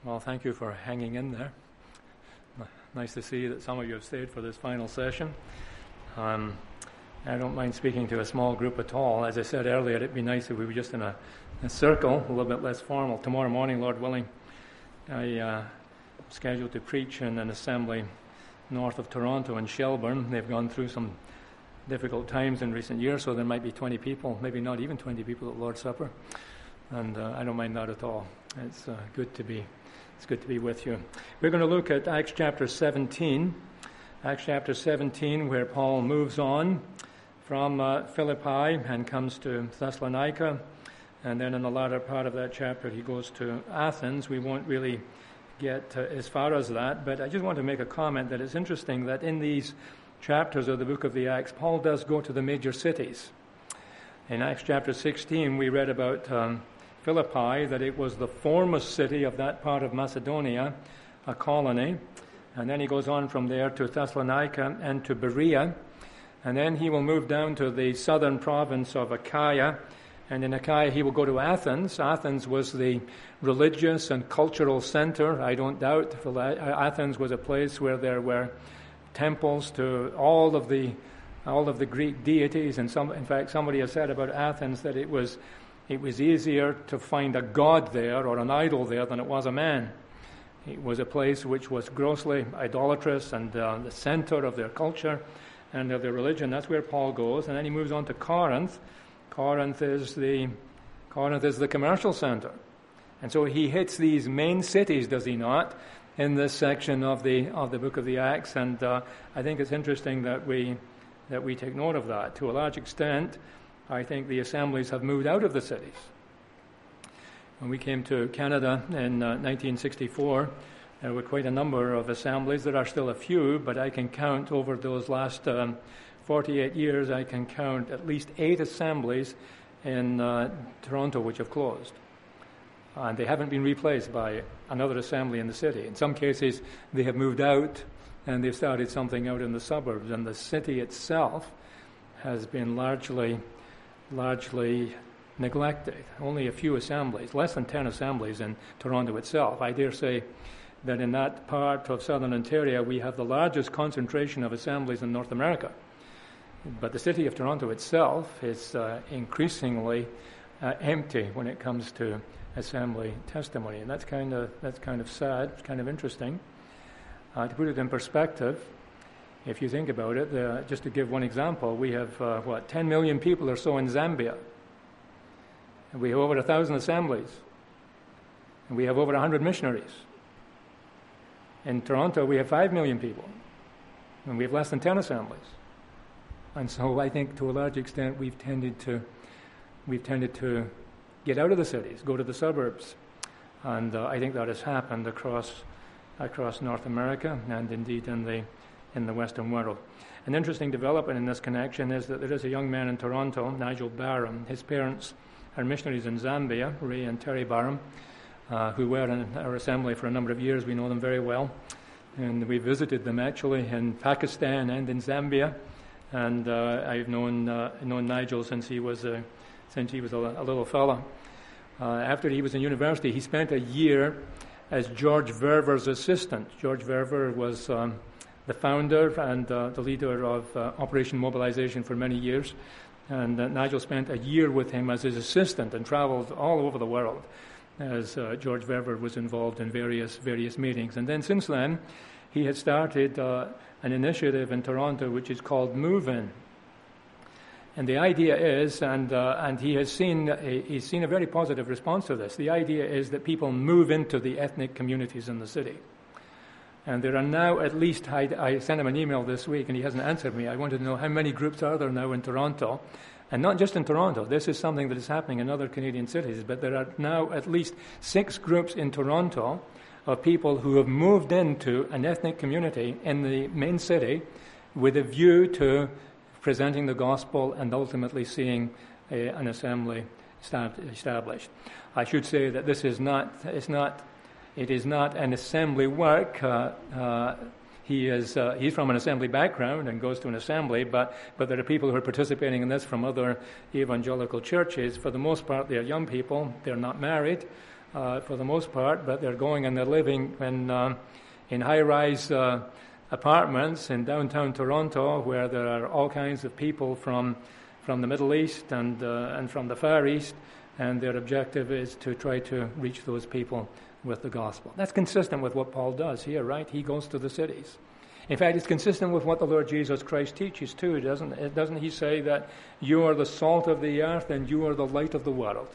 Well, thank you for hanging in there. Nice to see that some of you have stayed for this final session. I don't mind speaking to a small group at all. As I said earlier, it'd be nice if we were just in a circle, a little bit less formal. Tomorrow morning, Lord willing, I'm scheduled to preach in an assembly north of Toronto in Shelburne. They've gone through some difficult times in recent years, so there might be 20 people, maybe not even 20 people at Lord's Supper. And I don't mind that at all. It's good to be with you. We're going to look at Acts chapter 17. Acts chapter 17, where Paul moves on from Philippi and comes to Thessalonica. And then in the latter part of that chapter, he goes to Athens. We won't really get as far as that, but I just want to make a comment that it's interesting that in these chapters of the book of the Acts, Paul does go to the major cities. In Acts chapter 16, we read about Philippi, that it was the foremost city of that part of Macedonia, a colony. And then he goes on from there to Thessalonica and to Berea. And then he will move down to the southern province of Achaia. And in Achaia he will go to Athens. Athens was the religious and cultural center. I don't doubt Athens was a place where there were temples to all of the Greek deities. And in fact, somebody has said about Athens that it was easier to find a god there or an idol there than it was a man. It was a place which was grossly idolatrous and the center of their culture and of their religion. That's where Paul goes. And then he moves on to Corinth. Corinth is the commercial center. And so he hits these main cities, does he not, in this section of the book of the Acts. And I think it's interesting that we take note of that. To a large extent, I think the assemblies have moved out of the cities. When we came to Canada in 1964, there were quite a number of assemblies. There are still a few, but I can count over those last 48 years, I can count at least 8 assemblies in Toronto which have closed. And they haven't been replaced by another assembly in the city. In some cases, they have moved out and they've started something out in the suburbs. And the city itself has been largely neglected. Only a few assemblies, less than 10 assemblies in Toronto itself. I dare say that in that part of southern Ontario we have the largest concentration of assemblies in North America. But the city of Toronto itself is increasingly empty when it comes to assembly testimony, and that's kind of sad. It's kind of interesting. To put it in perspective, if you think about it, just to give one example, we have 10 million people or so in Zambia, and we have over 1,000 assemblies, and we have over 100 missionaries. In Toronto, we have 5 million people, and we have less than 10 assemblies. And so I think to a large extent we've tended to get out of the cities, go to the suburbs. And I think that has happened across North America and indeed in the Western world. An interesting development in this connection is that there is a young man in Toronto, Nigel Barham. His parents are missionaries in Zambia, Ray and Terry Barham, who were in our assembly for a number of years. We know them very well. And we visited them actually in Pakistan and in Zambia. And I've known Nigel since he was a little fella. After he was in university, he spent a year as George Verver's assistant. George Verver was the founder and the leader of Operation Mobilization for many years. And Nigel spent a year with him as his assistant and traveled all over the world as George Verver was involved in various meetings. And then since then, he had started an initiative in Toronto which is called Move In. And the idea is, and he has seen a very positive response to this. The idea is that people move into the ethnic communities in the city. And there are now at least, I sent him an email this week and he hasn't answered me. I wanted to know how many groups are there now in Toronto. And not just in Toronto. This is something that is happening in other Canadian cities. But there are now at least 6 groups in Toronto of people who have moved into an ethnic community in the main city with a view to presenting the gospel and ultimately seeing an assembly established. I should say that this is not an assembly work. He's from an assembly background and goes to an assembly, but there are people who are participating in this from other evangelical churches. For the most part, they are young people. They're not married. for the most part, but they're going and they're living in high-rise apartments in downtown Toronto, where there are all kinds of people from the Middle East and from the Far East, and their objective is to try to reach those people with the gospel. That's consistent with what Paul does here, right? He goes to the cities. In fact, it's consistent with what the Lord Jesus Christ teaches too, doesn't it? Doesn't he say that you are the salt of the earth and you are the light of the world?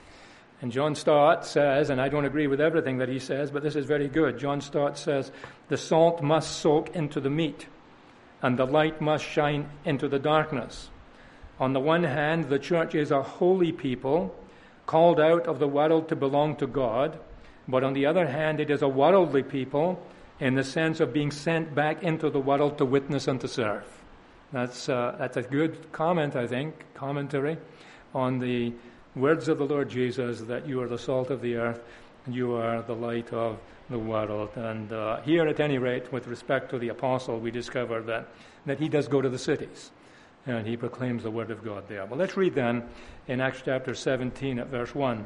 And John Stott says, and I don't agree with everything that he says, but this is very good. John Stott says, the salt must soak into the meat, and the light must shine into the darkness. On the one hand, the church is a holy people, called out of the world to belong to God, but on the other hand, it is a worldly people in the sense of being sent back into the world to witness and to serve. That's a good comment, I think, commentary on the words of the Lord Jesus, that you are the salt of the earth and you are the light of the world. And here, at any rate, with respect to the apostle, we discover that he does go to the cities and he proclaims the word of God there. Well, let's read then in Acts chapter 17 at verse 1.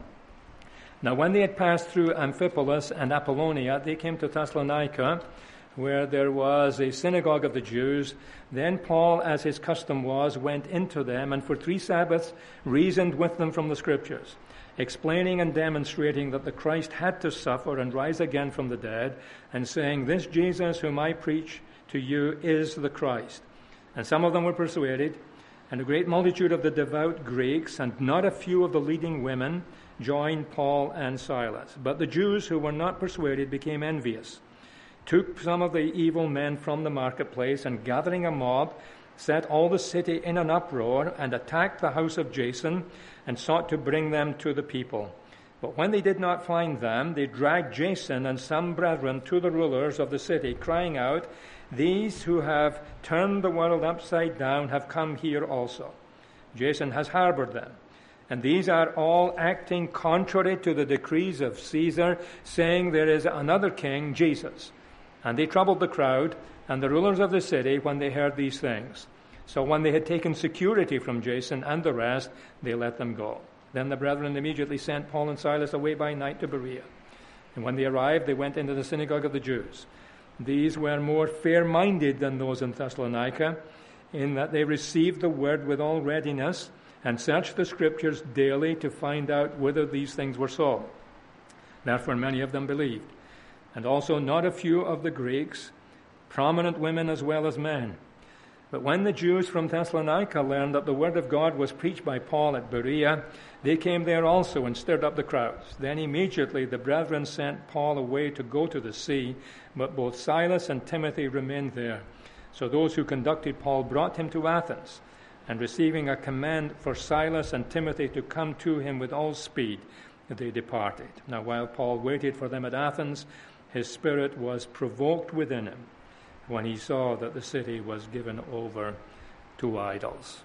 Now, when they had passed through Amphipolis and Apollonia, they came to Thessalonica, where there was a synagogue of the Jews. Then Paul, as his custom was, went into them, and for 3 Sabbaths reasoned with them from the Scriptures, explaining and demonstrating that the Christ had to suffer and rise again from the dead, and saying, this Jesus whom I preach to you is the Christ. And some of them were persuaded, and a great multitude of the devout Greeks, and not a few of the leading women, joined Paul and Silas. But the Jews who were not persuaded became envious, took some of the evil men from the marketplace, and gathering a mob, set all the city in an uproar, and attacked the house of Jason, and sought to bring them to the people. But when they did not find them, they dragged Jason and some brethren to the rulers of the city, crying out, these who have turned the world upside down have come here also. Jason has harbored them. And these are all acting contrary to the decrees of Caesar, saying there is another king, Jesus. And they troubled the crowd and the rulers of the city when they heard these things. So when they had taken security from Jason and the rest, they let them go. Then the brethren immediately sent Paul and Silas away by night to Berea. And when they arrived, they went into the synagogue of the Jews. These were more fair-minded than those in Thessalonica, in that they received the word with all readiness, and searched the Scriptures daily to find out whether these things were so. Therefore many of them believed, and also not a few of the Greeks, prominent women as well as men. But when the Jews from Thessalonica learned that the word of God was preached by Paul at Berea, they came there also and stirred up the crowds. Then immediately the brethren sent Paul away to go to the sea, but both Silas and Timothy remained there. So those who conducted Paul brought him to Athens, and receiving a command for Silas and Timothy to come to him with all speed, they departed. Now while Paul waited for them at Athens, his spirit was provoked within him when he saw that the city was given over to idols.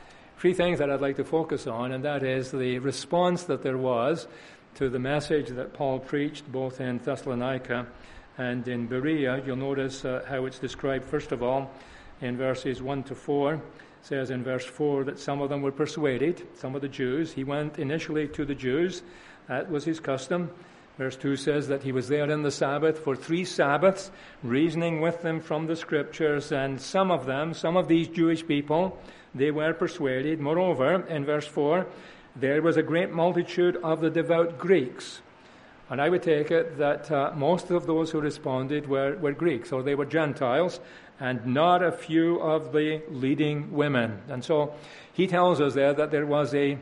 3 things that I'd like to focus on, and that is the response that there was to the message that Paul preached both in Thessalonica and in Berea. You'll notice how it's described, first of all, in verses 1 to 4. It says in verse 4 that some of them were persuaded, some of the Jews. He went initially to the Jews. That was his custom. Verse 2 says that he was there in the Sabbath for 3 Sabbaths, reasoning with them from the Scriptures, and some of these Jewish people, they were persuaded. Moreover, in verse 4, there was a great multitude of the devout Greeks. And I would take it that most of those who responded were Greeks, or they were Gentiles, and not a few of the leading women. And so he tells us there that there was a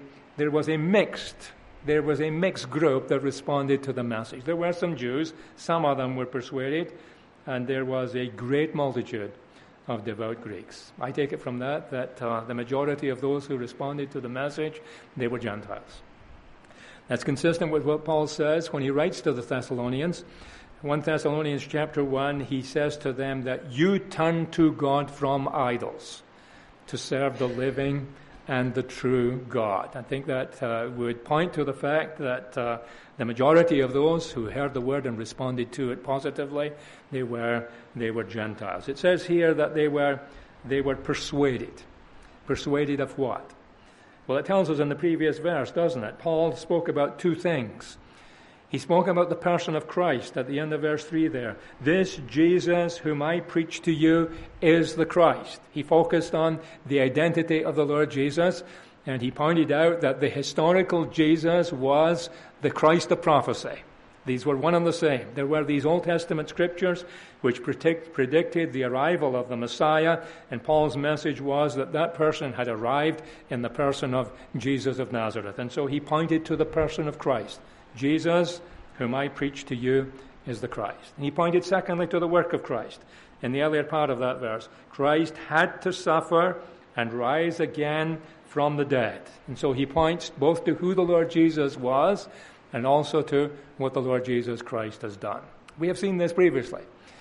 mixed group that responded to the message. There were some Jews, some of them were persuaded, and there was a great multitude of devout Greeks. I take it from that the majority of those who responded to the message, they were Gentiles. That's consistent with what Paul says when he writes to the Thessalonians. 1 Thessalonians chapter 1, he says to them that you turn to God from idols to serve the living and the true God. I think that would point to the fact that the majority of those who heard the word and responded to it positively, they were Gentiles. It says here that they were persuaded. Persuaded of what? Well, it tells us in the previous verse, doesn't it? Paul spoke about 2 things. He spoke about the person of Christ at the end of verse 3 there. This Jesus whom I preach to you is the Christ. He focused on the identity of the Lord Jesus, and he pointed out that the historical Jesus was the Christ of prophecy. These were one and the same. There were these Old Testament scriptures which predicted the arrival of the Messiah, and Paul's message was that that person had arrived in the person of Jesus of Nazareth. And so he pointed to the person of Christ. Jesus, whom I preach to you, is the Christ. And he pointed secondly to the work of Christ. In the earlier part of that verse, Christ had to suffer and rise again from the dead. And so he points both to who the Lord Jesus was and also to what the Lord Jesus Christ has done. We have seen this previously.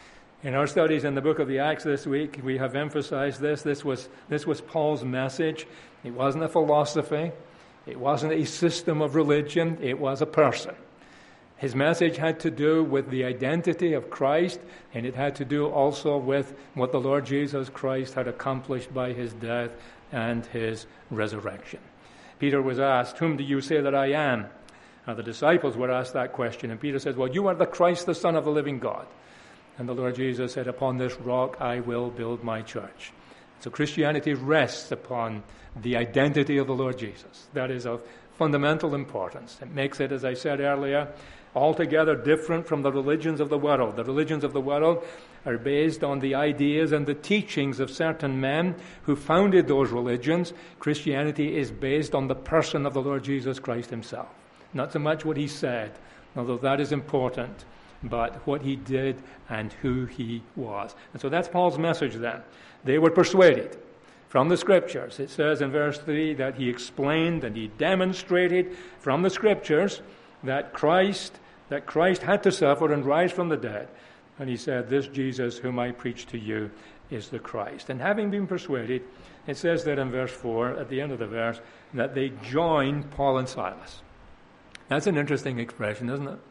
In our studies in the book of the Acts this week, we have emphasized this. This was Paul's message. It wasn't a philosophy. It wasn't a system of religion. It was a person. His message had to do with the identity of Christ, and it had to do also with what the Lord Jesus Christ had accomplished by his death and his resurrection. Peter was asked, "Whom do you say that I am?" The disciples were asked that question, and Peter says, "Well, you are the Christ, the Son of the living God." And the Lord Jesus said, "Upon this rock I will build my church." So Christianity rests upon the identity of the Lord Jesus. That is of fundamental importance. It makes it, as I said earlier, altogether different from the religions of the world. The religions of the world are based on the ideas and the teachings of certain men who founded those religions. Christianity is based on the person of the Lord Jesus Christ himself. Not so much what he said, although that is important, but what he did and who he was. And so that's Paul's message then. They were persuaded from the Scriptures. It says in verse 3 that he explained and he demonstrated from the Scriptures that Christ had to suffer and rise from the dead. And he said, "This Jesus whom I preach to you is the Christ." And having been persuaded, it says there in verse 4, at the end of the verse, that they joined Paul and Silas. That's an interesting expression, isn't it?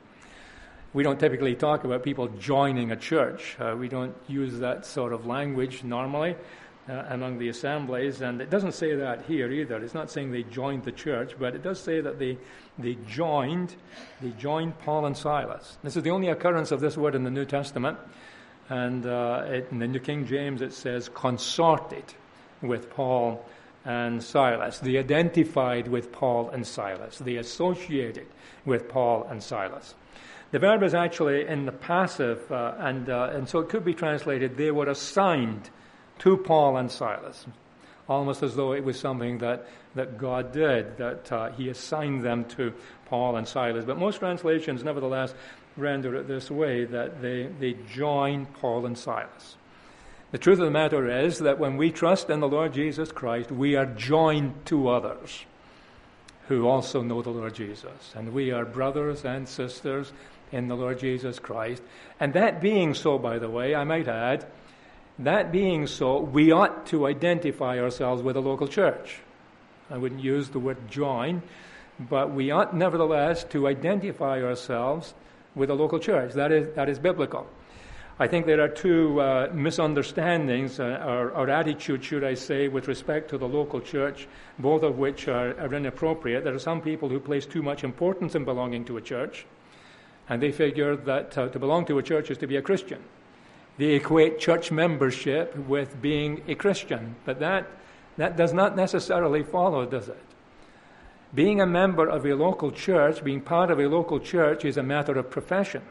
We don't typically talk about people joining a church. We don't use that sort of language normally among the assemblies, and it doesn't say that here either. It's not saying they joined the church, but it does say that they joined Paul and Silas. This is the only occurrence of this word in the New Testament, and in the New King James it says consorted with Paul and Silas. They identified with Paul and Silas. They associated with Paul and Silas. The verb is actually in the passive, and so it could be translated, they were assigned to Paul and Silas, almost as though it was something that God did, that he assigned them to Paul and Silas. But most translations, nevertheless, render it this way, that they joined Paul and Silas. The truth of the matter is that when we trust in the Lord Jesus Christ, we are joined to others who also know the Lord Jesus. And we are brothers and sisters in the Lord Jesus Christ. And that being so, by the way, I might add, that being so, we ought to identify ourselves with a local church. I wouldn't use the word join, but we ought nevertheless to identify ourselves with a local church. That is biblical. I think there are two misunderstandings, or attitudes, should I say, with respect to the local church, both of which are inappropriate. There are some people who place too much importance in belonging to a church, and they figure that to belong to a church is to be a Christian. They equate church membership with being a Christian, but that does not necessarily follow, does it? Being a member of a local church, being part of a local church, is a matter of profession.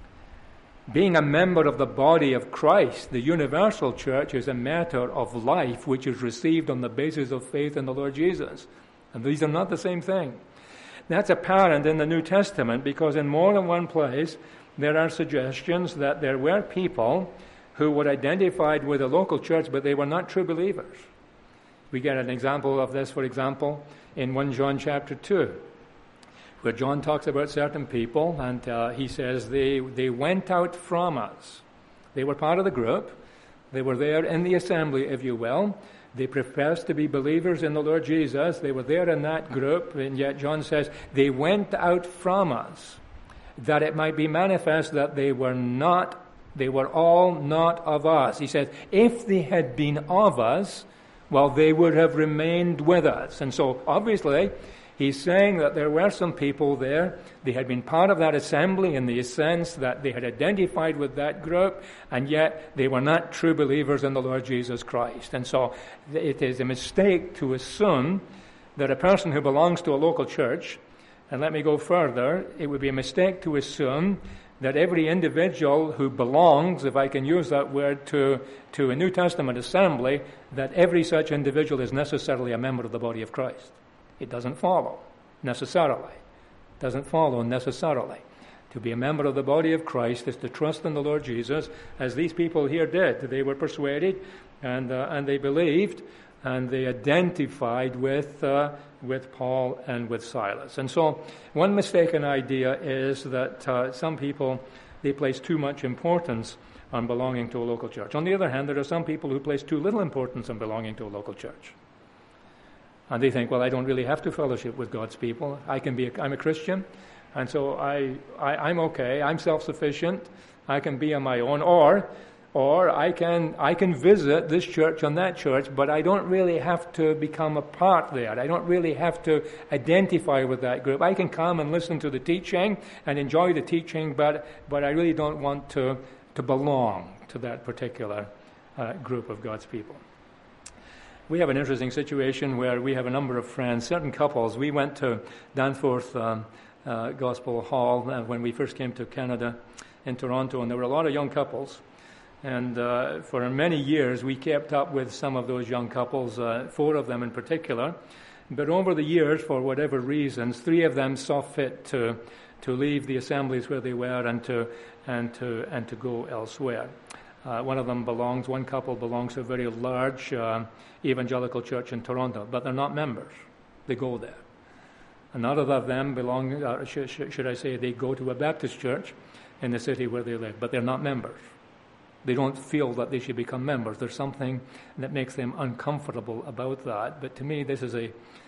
Being a member of the body of Christ, the universal church, is a matter of life which is received on the basis of faith in the Lord Jesus. And these are not the same thing. That's apparent in the New Testament because in more than one place there are suggestions that there were people who were identified with a local church, but they were not true believers. We get an example of this, for example, in 1 John chapter 2. Where John talks about certain people, and he says they went out from us. They were part of the group. They were there in the assembly, if you will. They professed to be believers in the Lord Jesus. They were there in that group, and yet John says they went out from us, that it might be manifest that they were all not of us. He says, if they had been of us, well, they would have remained with us. And so, obviously, He's saying that there were some people there. They had been part of that assembly in the sense that they had identified with that group, and yet they were not true believers in the Lord Jesus Christ. And so it is a mistake to assume that a person who belongs to a local church, and let me go further, it would be a mistake to assume that every individual who belongs, if I can use that word, to a New Testament assembly, that every such individual is necessarily a member of the body of Christ. It doesn't follow necessarily. It doesn't follow necessarily. To be a member of the body of Christ is to trust in the Lord Jesus, as these people here did. They were persuaded, and they believed, and they identified with Paul and with Silas. And so one mistaken idea is that some people, they place too much importance on belonging to a local church. On the other hand, there are some people who place too little importance on belonging to a local church. And they think, well, I don't really have to fellowship with God's people. I'm a Christian, and so I'm okay. I'm self-sufficient. I can be on my own, or I can visit this church and that church, but I don't really have to become a part there. I don't really have to identify with that group. I can come and listen to the teaching and enjoy the teaching, but I really don't want to belong to that particular group of God's people. We have an interesting situation where we have a number of friends, certain couples. We went to Danforth Gospel Hall when we first came to Canada in Toronto, and there were a lot of young couples. And for many years, we kept up with some of those young couples, 4 of them in particular. But over the years, for whatever reasons, 3 of them saw fit to leave the assemblies where they were and to go elsewhere. One couple belongs to a very large evangelical church in Toronto, but they're not members. They go there. Another of them they go to a Baptist church in the city where they live, but they're not members. They don't feel that they should become members. There's something that makes them uncomfortable about that. But to me, this is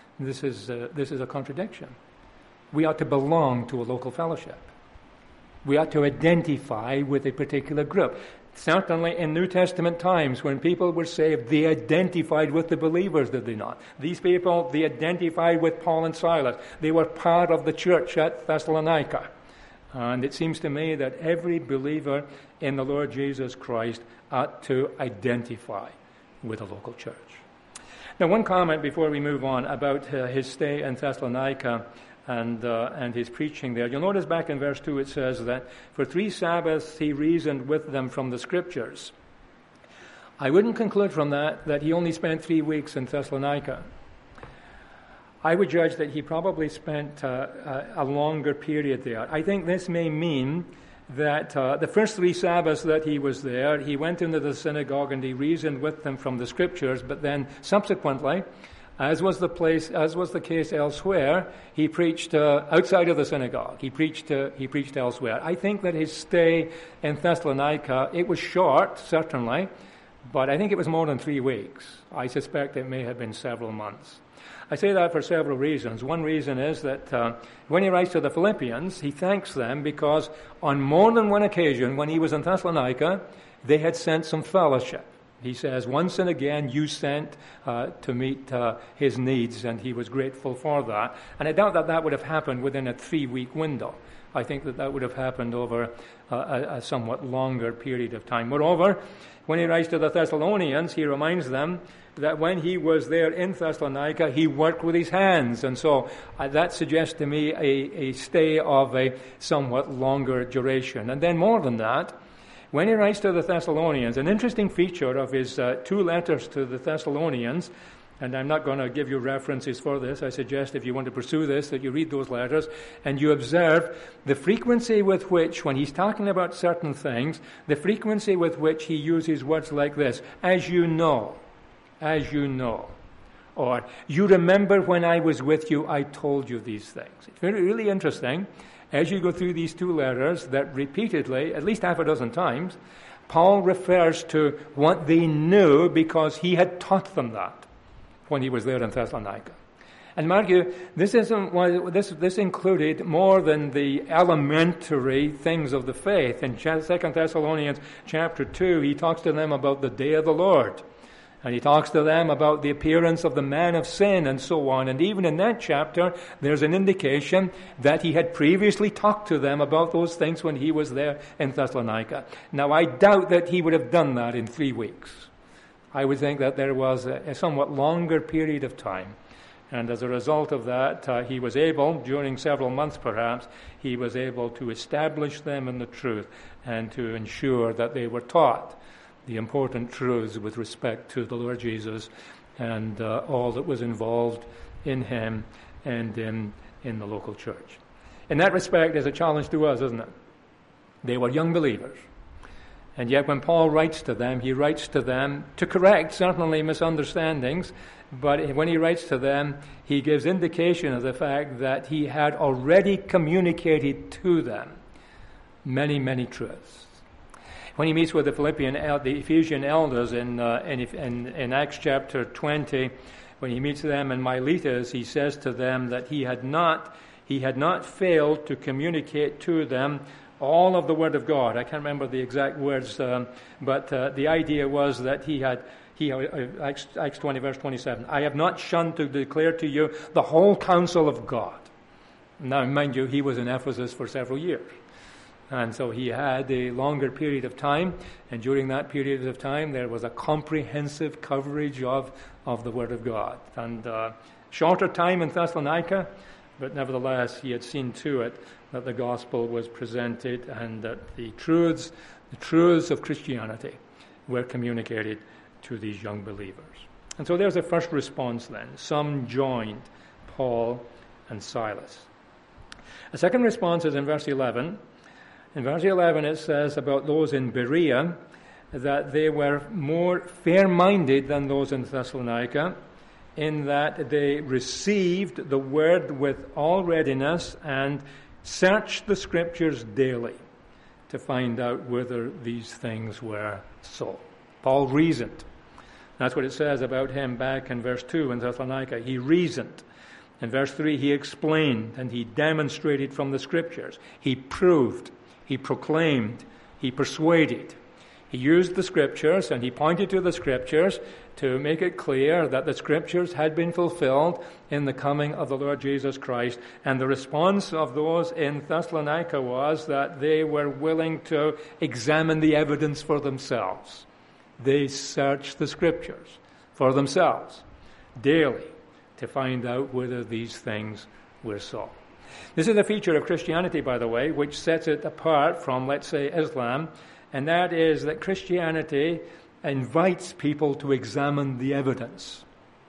a contradiction. We ought to belong to a local fellowship. We ought to identify with a particular group. Certainly in New Testament times, when people were saved, they identified with the believers, did they not? These people, they identified with Paul and Silas. They were part of the church at Thessalonica. And it seems to me that every believer in the Lord Jesus Christ ought to identify with a local church. Now, one comment before we move on about his stay in Thessalonica and his preaching there. You'll notice back in verse 2 it says that for 3 Sabbaths he reasoned with them from the Scriptures. I wouldn't conclude from that he only spent 3 weeks in Thessalonica. I would judge that he probably spent a longer period there. I think this may mean that the first 3 Sabbaths that he was there, he went into the synagogue and he reasoned with them from the Scriptures, but then subsequently, as was the case elsewhere, he preached outside of the synagogue. He preached elsewhere. I think that his stay in Thessalonica, it was short, certainly, but I think it was more than 3 weeks. I suspect it may have been several months. I say that for several reasons. One reason is that when he writes to the Philippians, he thanks them because on more than one occasion when he was in Thessalonica, they had sent some fellowship. He says, once and again you sent to meet his needs, and he was grateful for that. And I doubt that would have happened within a 3-week window. I think that would have happened over a somewhat longer period of time. Moreover, when he writes to the Thessalonians, he reminds them that when he was there in Thessalonica, he worked with his hands. And so that suggests to me a stay of a somewhat longer duration. And then more than that, when he writes to the Thessalonians, an interesting feature of his 2 letters to the Thessalonians, and I'm not going to give you references for this. I suggest if you want to pursue this, that you read those letters and you observe the frequency with which, when he's talking about certain things, the frequency with which he uses words like this, as you know, or you remember when I was with you, I told you these things. It's really interesting. As you go through these 2 letters, that repeatedly, at least half a dozen times, Paul refers to what they knew because he had taught them that when he was there in Thessalonica. And mark you, this included more than the elementary things of the faith. In 2 Thessalonians chapter 2, he talks to them about the day of the Lord. And he talks to them about the appearance of the man of sin and so on. And even in that chapter, there's an indication that he had previously talked to them about those things when he was there in Thessalonica. Now, I doubt that he would have done that in 3 weeks. I would think that there was a somewhat longer period of time. And as a result of that, he was able, during several months perhaps, he was able to establish them in the truth and to ensure that they were taught the important truths with respect to the Lord Jesus and all that was involved in him and in the local church. In that respect, there's a challenge to us, isn't it? They were young believers. And yet when Paul writes to them, he writes to them to correct certainly misunderstandings, but when he writes to them, he gives indication of the fact that he had already communicated to them many, many truths. When he meets with the Ephesian elders in Acts chapter 20, when he meets them in Miletus, he says to them that he had not failed to communicate to them all of the Word of God. I can't remember the exact words, but the idea was that Acts 20, verse 27, I have not shunned to declare to you the whole counsel of God. Now, mind you, he was in Ephesus for several years. And so he had a longer period of time, and during that period of time there was a comprehensive coverage of the Word of God. And shorter time in Thessalonica, but nevertheless he had seen to it that the gospel was presented and that the truths of Christianity were communicated to these young believers. And so there's a first response then. Some joined Paul and Silas. A second response is in verse 11. In verse 11 it says about those in Berea that they were more fair-minded than those in Thessalonica, in that they received the word with all readiness and searched the Scriptures daily to find out whether these things were so. Paul reasoned. That's what it says about him back in verse 2 in Thessalonica. He reasoned. In verse 3 he explained and he demonstrated from the Scriptures. He proved. He proclaimed, he persuaded. He used the Scriptures and he pointed to the Scriptures to make it clear that the Scriptures had been fulfilled in the coming of the Lord Jesus Christ. And the response of those in Thessalonica was that they were willing to examine the evidence for themselves. They searched the Scriptures for themselves daily to find out whether these things were so. This is a feature of Christianity, by the way, which sets it apart from, let's say, Islam, and that is that Christianity invites people to examine the evidence.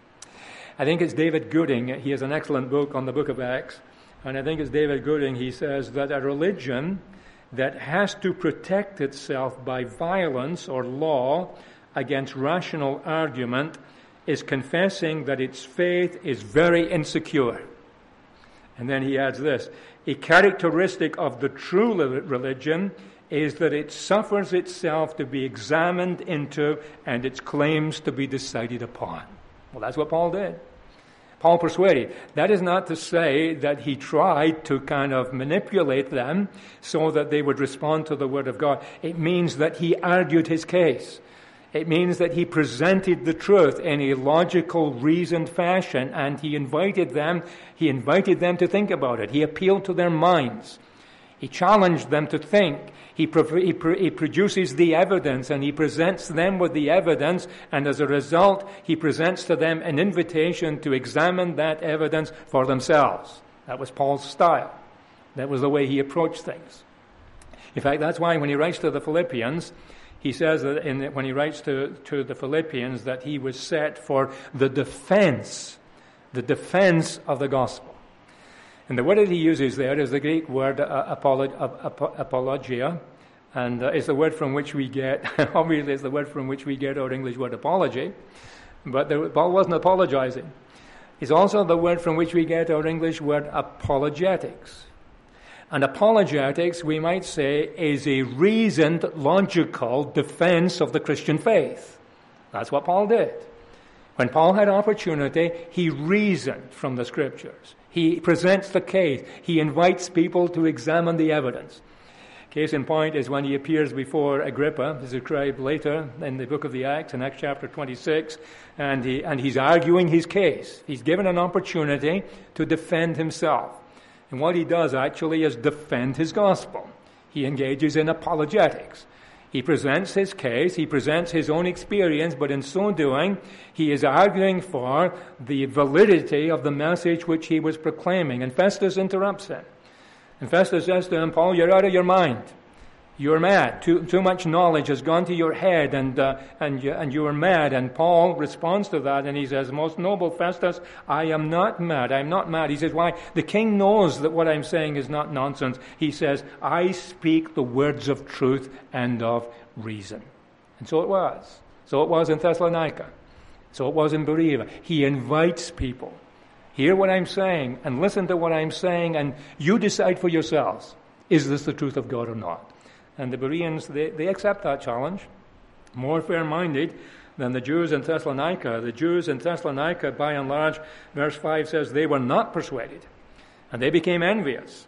I think it's David Gooding. He has an excellent book on the book of Acts, and I think it's David Gooding. He says that a religion that has to protect itself by violence or law against rational argument is confessing that its faith is very insecure. And then he adds this, a characteristic of the true religion is that it suffers itself to be examined into and its claims to be decided upon. Well, that's what Paul did. Paul persuaded. That is not to say that he tried to kind of manipulate them so that they would respond to the Word of God. It means that he argued his case. It means that he presented the truth in a logical, reasoned fashion, and he invited them to think about it. He appealed to their minds. He challenged them to think. He produces the evidence, and he presents them with the evidence, and as a result, he presents to them an invitation to examine that evidence for themselves. That was Paul's style. That was the way he approached things. In fact, that's why when he writes to the Philippians, he says that when he writes to the Philippians that he was set for the defense of the gospel. And the word that he uses there is the Greek word apologia, and it's the word from which we get, obviously it's the word from which we get our English word apology, but Paul wasn't apologizing. It's also the word from which we get our English word apologetics. And apologetics, we might say, is a reasoned, logical defense of the Christian faith. That's what Paul did. When Paul had opportunity, he reasoned from the Scriptures. He presents the case. He invites people to examine the evidence. Case in point is when he appears before Agrippa, as described later in the book of the Acts, in Acts chapter 26, and he's arguing his case. He's given an opportunity to defend himself. And what he does actually is defend his gospel. He engages in apologetics. He presents his case, he presents his own experience, but in so doing, he is arguing for the validity of the message which he was proclaiming. And Festus interrupts him. And Festus says to him, Paul, you're out of your mind. You're mad. Too much knowledge has gone to your head, and you are mad. And Paul responds to that, and he says, most noble Festus, I am not mad. I am not mad. He says, why? The king knows that what I'm saying is not nonsense. He says, I speak the words of truth and of reason. And so it was. So it was in Thessalonica. So it was in Berea. He invites people. Hear what I'm saying and listen to what I'm saying, and you decide for yourselves, is this the truth of God or not? And the Bereans, they accept that challenge, more fair-minded than the Jews in Thessalonica. The Jews in Thessalonica, by and large, verse 5 says, they were not persuaded, and they became envious.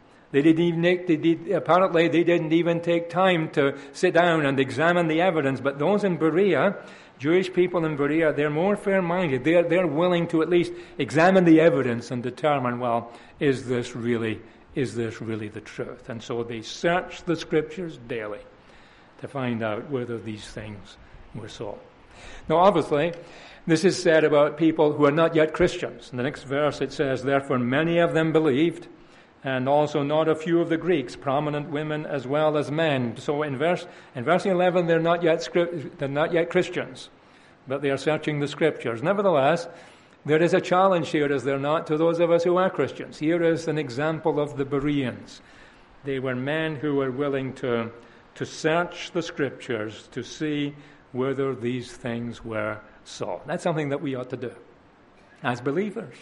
Apparently, they didn't even take time to sit down and examine the evidence, but those in Berea, Jewish people in Berea, they're more fair-minded. They're willing to at least examine the evidence and determine, well, is this really the truth? And so they search the Scriptures daily to find out whether these things were so. Now, obviously, this is said about people who are not yet Christians. In the next verse it says, therefore many of them believed, and also not a few of the Greeks, prominent women as well as men. So in verse 11, they're not yet Christians, but they are searching the Scriptures. Nevertheless, there is a challenge here, is there not, to those of us who are Christians. Here is an example of the Bereans. They were men who were willing to search the Scriptures to see whether these things were so. That's something that we ought to do as believers.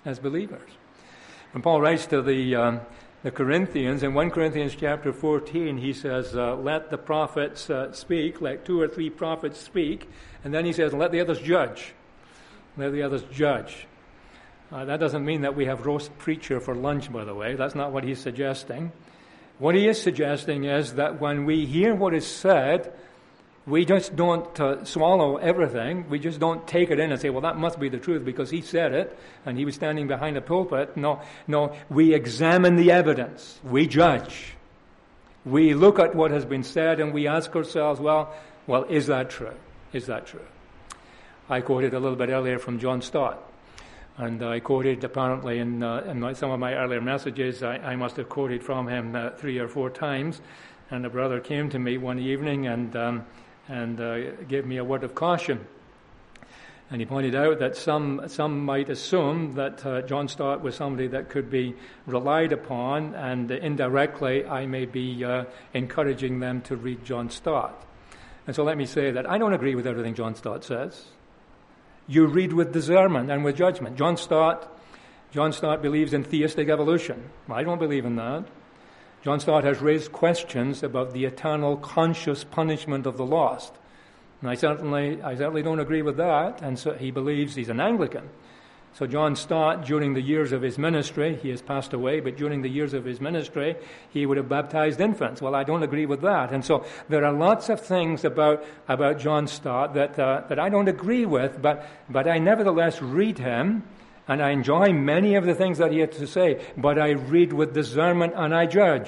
When Paul writes to the Corinthians, in 1 Corinthians chapter 14, he says, let the prophets speak, let 2 or 3 prophets speak, and then he says, let the others judge. Let the others judge. That doesn't mean that we have roast preacher for lunch, by the way. That's not what he's suggesting. What he is suggesting is that when we hear what is said, we just don't swallow everything. We just don't take it in and say, well, that must be the truth because he said it and he was standing behind a pulpit. No, we examine the evidence. We judge. We look at what has been said and we ask ourselves, well, is that true? Is that true? I quoted a little bit earlier from John Stott. And I quoted apparently in some of my earlier messages, I must have quoted from him 3 or 4 times. And a brother came to me one evening and gave me a word of caution. And he pointed out that some might assume that John Stott was somebody that could be relied upon, and indirectly I may be encouraging them to read John Stott. And so let me say that I don't agree with everything John Stott says. You read with discernment and with judgment. John Stott believes in theistic evolution. I don't believe in that. John Stott has raised questions about the eternal conscious punishment of the lost. And I certainly don't agree with that. And so he believes, he's an Anglican. So John Stott, during the years of his ministry, he has passed away, but during the years of his ministry, he would have baptized infants. Well, I don't agree with that. And so there are lots of things about John Stott that I don't agree with, but I nevertheless read him, and I enjoy many of the things that he had to say, but I read with discernment and I judge.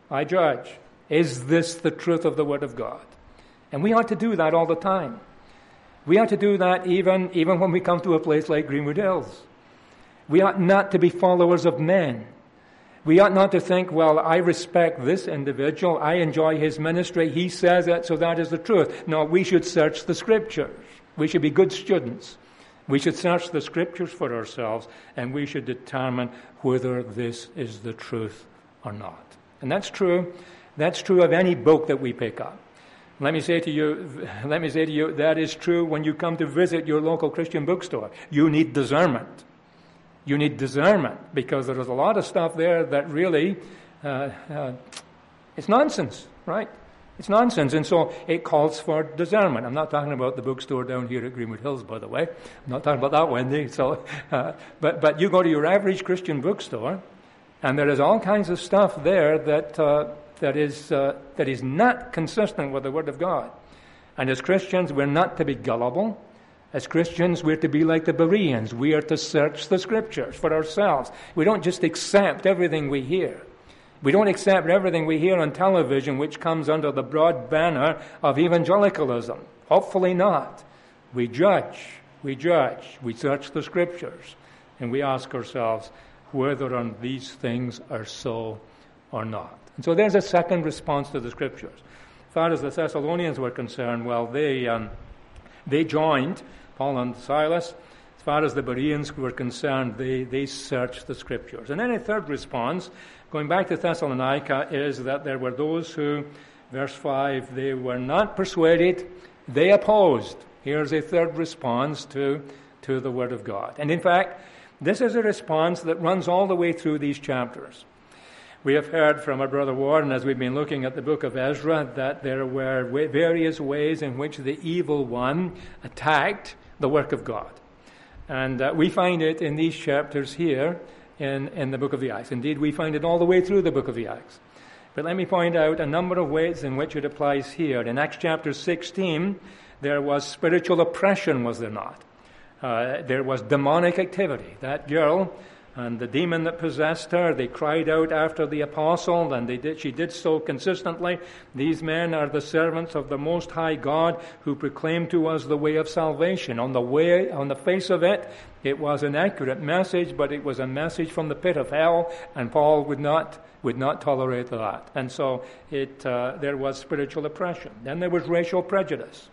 Is this the truth of the Word of God? And we ought to do that all the time. We ought to do that even when we come to a place like Greenwood Hills. We ought not to be followers of men. We ought not to think, well, I respect this individual, I enjoy his ministry, he says it, so that is the truth. No, we should search the Scriptures. We should be good students. We should search the Scriptures for ourselves, and we should determine whether this is the truth or not. And that's true of any book that we pick up. Let me say to you, that is true when you come to visit your local Christian bookstore. You need discernment. You need discernment because there is a lot of stuff there that really, it's nonsense, right? It's nonsense, and so it calls for discernment. I'm not talking about the bookstore down here at Greenwood Hills, by the way. I'm not talking about that, Wendy. So, but you go to your average Christian bookstore, and there is all kinds of stuff there that that is not consistent with the Word of God. And as Christians, we're not to be gullible. As Christians, we're to be like the Bereans. We are to search the Scriptures for ourselves. We don't just accept everything we hear. We don't accept everything we hear on television, which comes under the broad banner of evangelicalism. Hopefully not. We judge. We search the Scriptures. And we ask ourselves whether these things are so or not. And so there's a second response to the Scriptures. As far as the Thessalonians were concerned, well, they joined Paul and Silas. As far as the Bereans were concerned, they searched the Scriptures. And then a third response, going back to Thessalonica, is that there were those who, verse 5, they were not persuaded, they opposed. Here's a third response to the Word of God. And in fact, this is a response that runs all the way through these chapters. We have heard from our brother Warren, as we've been looking at the book of Ezra, that there were various ways in which the evil one attacked the work of God. And we find it in these chapters here in the book of the Acts. Indeed, we find it all the way through the book of the Acts. But let me point out a number of ways in which it applies here. In Acts chapter 16, there was spiritual oppression, was there not? There was demonic activity. That girl and the demon that possessed her, they cried out after the apostle, and she did so consistently. These men are the servants of the Most High God who proclaim to us the way of salvation. On the face of it, it was an accurate message, but it was a message from the pit of hell, and Paul would not tolerate that. And so there was spiritual oppression. Then there was racial prejudice.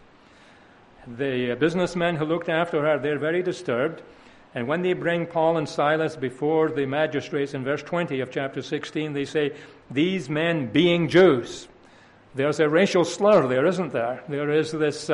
The businessmen who looked after her, they're very disturbed. And when they bring Paul and Silas before the magistrates in verse 20 of chapter 16, they say, these men being Jews. There's a racial slur there, isn't there? There is this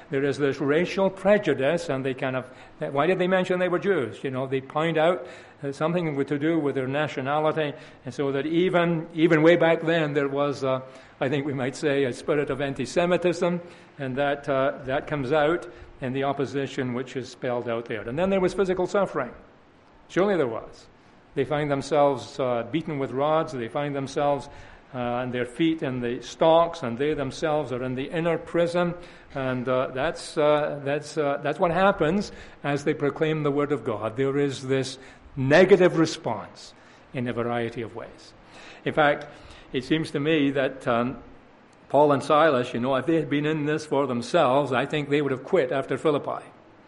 racial prejudice, and they why did they mention they were Jews? They point out something to do with their nationality, and so that even way back then there was, I think we might say, a spirit of anti-Semitism, and that comes out in the opposition which is spelled out there. And then there was physical suffering. Surely there was. They find themselves beaten with rods. They find themselves and their feet in the stocks, and they themselves are in the inner prison. And that's what happens as they proclaim the Word of God. There is this negative response in a variety of ways. In fact, it seems to me that Paul and Silas, if they had been in this for themselves, I think they would have quit after Philippi.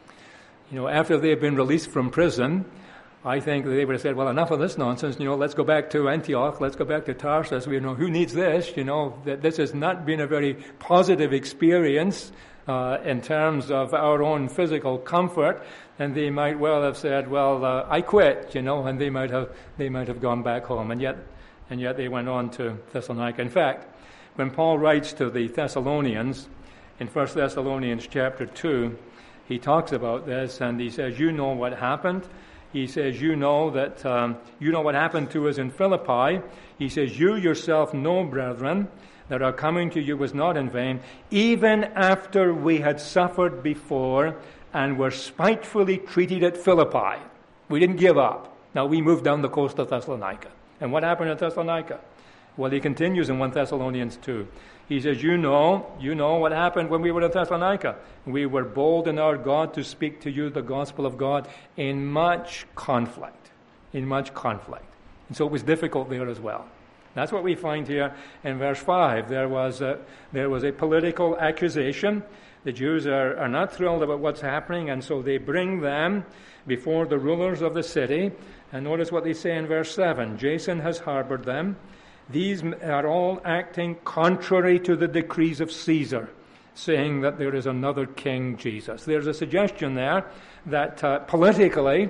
After they had been released from prison, I think they would have said, well, enough of this nonsense, let's go back to Antioch, let's go back to Tarsus. Who needs this? That this has not been a very positive experience in terms of our own physical comfort. And they might well have said, well, I quit, and they might have gone back home. And yet they went on to Thessalonica. In fact, when Paul writes to the Thessalonians in 1 Thessalonians chapter 2, he talks about this, and he says, you know what happened. He says, you know what happened to us in Philippi. He says, you yourself know, brethren, that our coming to you was not in vain, even after we had suffered before and were spitefully treated at Philippi. We didn't give up. Now we moved down the coast of Thessalonica. And what happened in Thessalonica? Well, he continues in 1 Thessalonians 2. He says, you know what happened when we were in Thessalonica. We were bold in our God to speak to you the gospel of God in much conflict. And so it was difficult there as well. That's what we find here in verse 5. There was a political accusation. The Jews are not thrilled about what's happening, and so they bring them before the rulers of the city. And notice what they say in verse 7. Jason has harbored them. These are all acting contrary to the decrees of Caesar, saying that there is another king, Jesus. There's a suggestion there that politically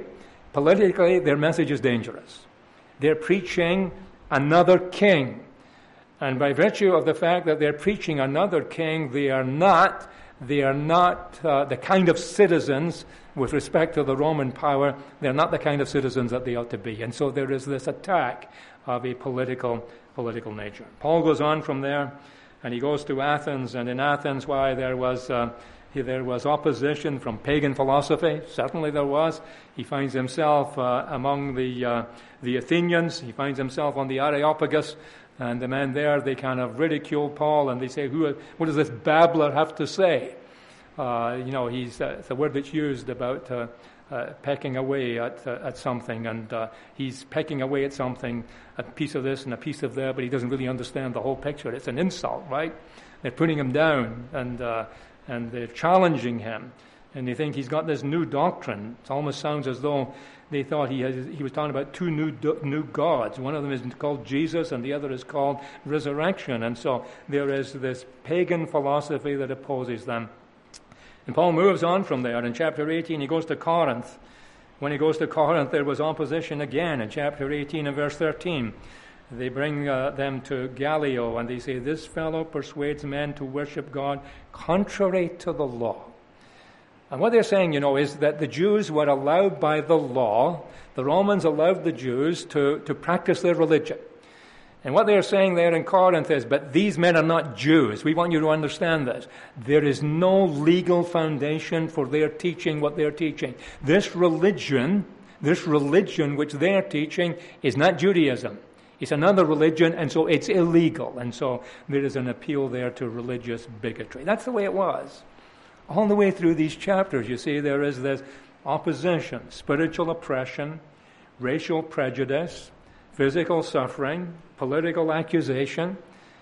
their message is dangerous. They're preaching another king. And by virtue of the fact that they're preaching another king, they are not the kind of citizens with respect to the Roman power. They're not the kind of citizens that they ought to be. And so there is this attack of a political nature. Paul goes on from there, and he goes to Athens. And in Athens, there was There was opposition from pagan philosophy. Certainly there was. He finds himself among the Athenians. He finds himself on the Areopagus. And the men there, they kind of ridicule Paul, and they say, what does this babbler have to say? It's a word that's used about pecking away at something, and he's pecking away at something, a piece of this and a piece of that, but he doesn't really understand the whole picture. It's an insult, right? They're putting him down, and they're challenging him, and they think he's got this new doctrine. It almost sounds as though they thought he was talking about two new gods. One of them is called Jesus, and the other is called resurrection. And so there is this pagan philosophy that opposes them. And Paul moves on from there. In chapter 18, he goes to Corinth. When he goes to Corinth, there was opposition again. In chapter 18 and verse 13, they bring them to Gallio, and they say, this fellow persuades men to worship God contrary to the law. And what they're saying, is that the Jews were allowed by the law, the Romans allowed the Jews to practice their religion. And what they're saying there in Corinth is, but these men are not Jews. We want you to understand this. There is no legal foundation for their teaching what they're teaching. This religion which they're teaching is not Judaism. It's another religion, and so it's illegal. And so there is an appeal there to religious bigotry. That's the way it was. All the way through these chapters, you see, there is this opposition, spiritual oppression, racial prejudice, physical suffering, political accusation,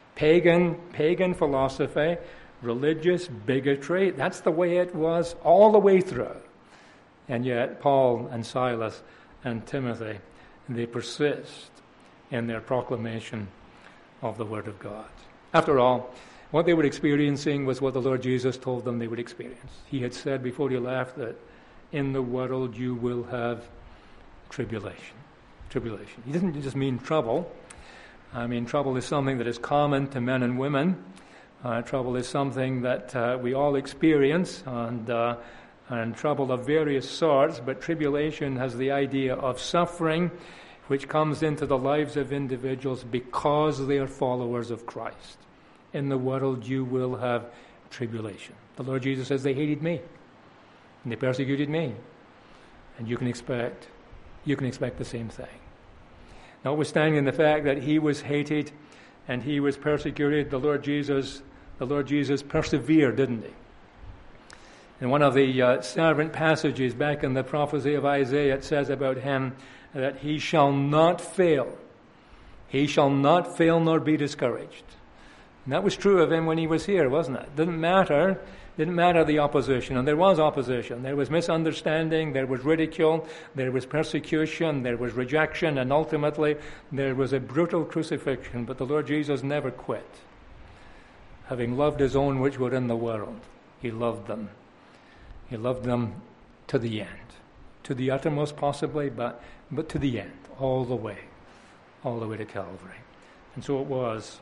pagan philosophy, religious bigotry. That's the way it was all the way through. And yet Paul and Silas and Timothy, they persist in their proclamation of the Word of God. After all, what they were experiencing was what the Lord Jesus told them they would experience. He had said before he left that in the world you will have tribulation. Tribulation. He doesn't just mean trouble. I mean, trouble is something that is common to men and women. Trouble is something that we all experience, and trouble of various sorts, but tribulation has the idea of suffering which comes into the lives of individuals because they are followers of Christ. In the world you will have tribulation. The Lord Jesus says they hated me, and they persecuted me. And you can expect the same thing. Notwithstanding the fact that he was hated and he was persecuted, the Lord Jesus persevered, didn't he? In one of the servant passages back in the prophecy of Isaiah, it says about him that he shall not fail. He shall not fail nor be discouraged. And that was true of him when he was here, wasn't it? Didn't matter the opposition. And there was opposition. There was misunderstanding, there was ridicule, there was persecution, there was rejection, and ultimately there was a brutal crucifixion. But the Lord Jesus never quit. Having loved his own which were in the world, he loved them. He loved them to the end. To the uttermost possibly, but to the end, all the way to Calvary. And so it was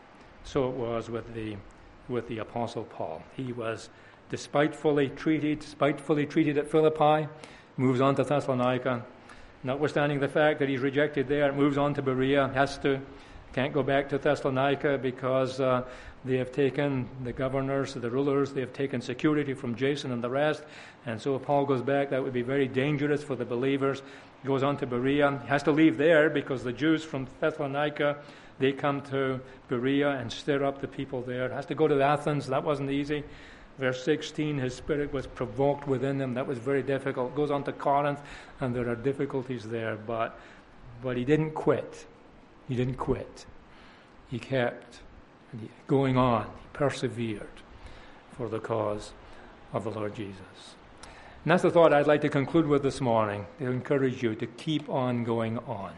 with the Apostle Paul. He was despitefully treated at Philippi, moves on to Thessalonica. Notwithstanding the fact that he's rejected there, moves on to Berea, can't go back to Thessalonica because they have taken the governors, the rulers, they have taken security from Jason and the rest. And so if Paul goes back, that would be very dangerous for the believers. He goes on to Berea. He has to leave there because the Jews from Thessalonica, they come to Berea and stir up the people there. Has to go to Athens. That wasn't easy. Verse 16, his spirit was provoked within him. That was very difficult. Goes on to Corinth, and there are difficulties there. But he didn't quit. He didn't quit. He kept going on. He persevered for the cause of the Lord Jesus. And that's the thought I'd like to conclude with this morning, to encourage you to keep on going on,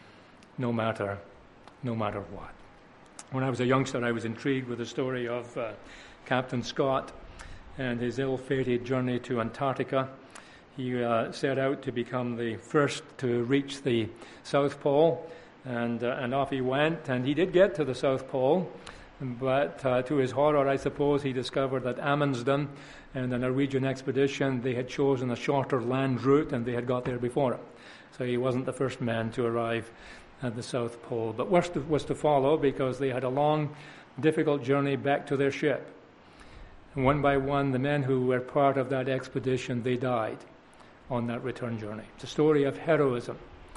no matter what. When I was a youngster, I was intrigued with the story of Captain Scott and his ill-fated journey to Antarctica. He set out to become the first to reach the South Pole, and off he went. And he did get to the South Pole, but to his horror, I suppose, he discovered that Amundsen and the Norwegian expedition, they had chosen a shorter land route, and they had got there before him. So he wasn't the first man to arrive at the South Pole. But worse was to follow, because they had a long, difficult journey back to their ship. And one by one, the men who were part of that expedition, they died on that return journey. It's a story of heroism.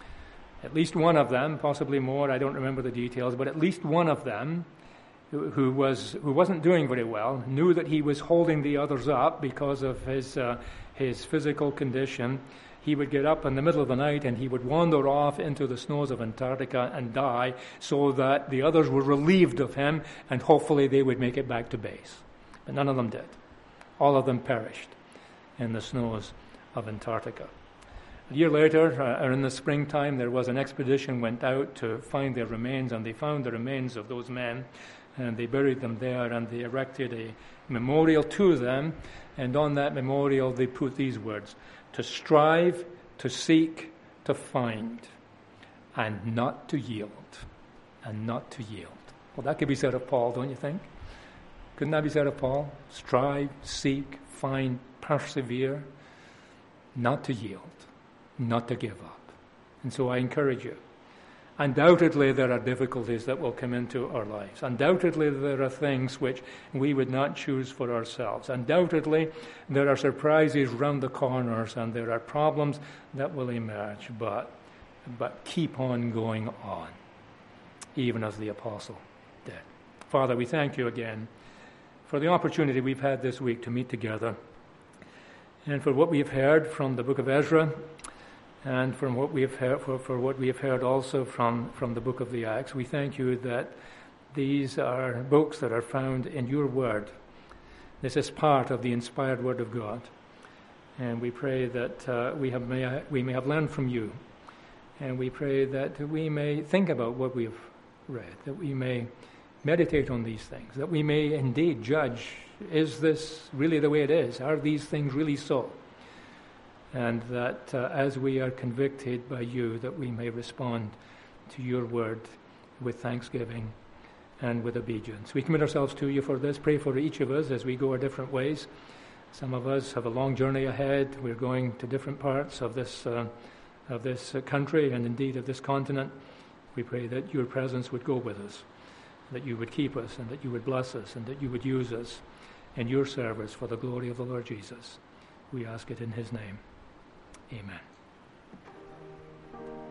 At least one of them, possibly more, I don't remember the details, but at least one of them who wasn't doing very well, knew that he was holding the others up because of his physical condition. He would get up in the middle of the night and he would wander off into the snows of Antarctica and die, so that the others were relieved of him and hopefully they would make it back to base. But none of them did. All of them perished in the snows of Antarctica. A year later, or in the springtime, there was an expedition went out to find their remains, and they found the remains of those men, and they buried them there, and they erected a memorial to them, and on that memorial they put these words: to strive, to seek, to find, and not to yield. And not to yield. Well, that could be said of Paul, don't you think? Couldn't that be said of Paul? Strive, seek, find, persevere, not to yield, not to give up. And so I encourage you. Undoubtedly, there are difficulties that will come into our lives. Undoubtedly, there are things which we would not choose for ourselves. Undoubtedly, there are surprises round the corners, and there are problems that will emerge. But keep on going on, even as the apostle did. Father, we thank you again for the opportunity we've had this week to meet together, and for what we've heard from the book of Ezra, and from what we have heard, for what we have heard also from the book of the Acts. We thank you that these are books that are found in your word. This is part of the inspired word of God. And we pray that we may have learned from you. And we pray that we may think about what we've read, that we may meditate on these things, that we may indeed judge, is this really the way it is? Are these things really so? And that as we are convicted by you, that we may respond to your word with thanksgiving and with obedience. We commit ourselves to you for this. Pray for each of us as we go our different ways. Some of us have a long journey ahead. We're going to different parts of this country and indeed of this continent. We pray that your presence would go with us, that you would keep us, and that you would bless us, and that you would use us in your service for the glory of the Lord Jesus. We ask it in his name. Amen.